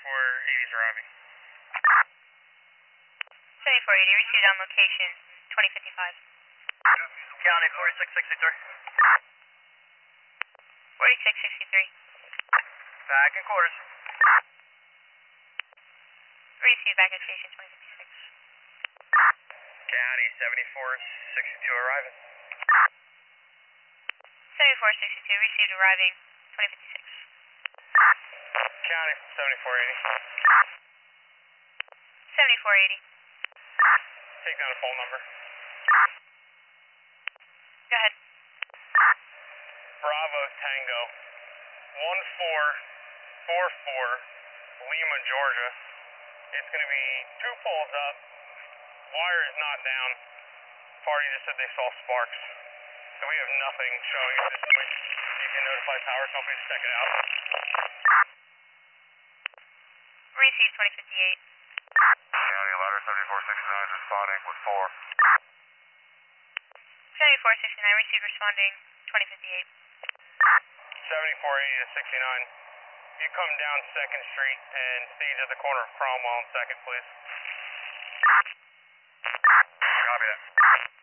7480 is arriving. 7480, received on location 2055. County 4663. 4663. Back in quarters. Received back at station 2056. County 7462 arriving. 7462, received arriving 2056. County 7480. 7480. Take down a phone number. Go ahead. Bravo Tango 1444 Lima, Georgia. It's going to be 2 poles up. Wire is not down. Party just said they saw sparks. So we have nothing showing at this point. You can notify power company to check it out. Received 2058. County ladder 7469 responding with 4. 7469, received responding 2058. 7480 to 69. You come down 2nd Street and stage at the corner of Cromwell and 2nd, please. Copy that.